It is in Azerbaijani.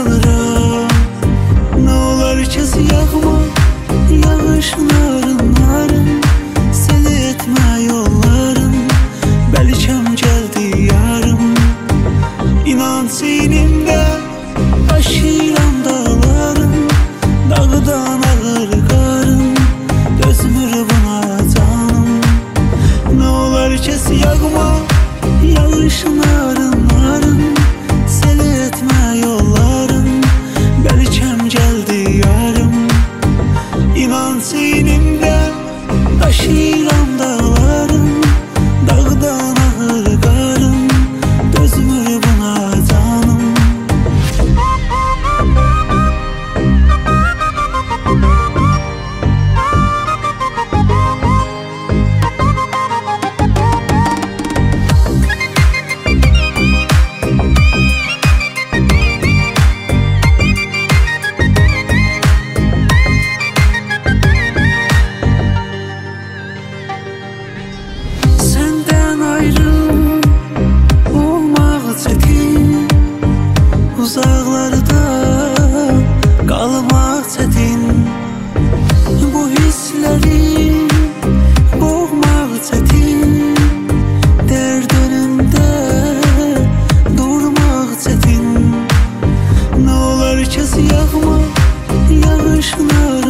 sığınırım. Ne olar kez yağma yağışın narın narın, seni etme yollarım, belkem geldi yarım. İnan sinimde aşıram dağlarım, dağdan ağır karım, dözmür buna canım. Ne olar kez yağma yağışın narın narın, seni etme yollarım, belkem geldi yarım. İnan sinimde aşıram dağlarım, dağdan ağır karım, dözmür buna canım. Senden ayrı olmaq çətin, uzaqlarda qalmaq çətin. Bu hissləri boğmaq çətin, dərd önündə durmaq çətin. Nə olar kez yağma yağışın narın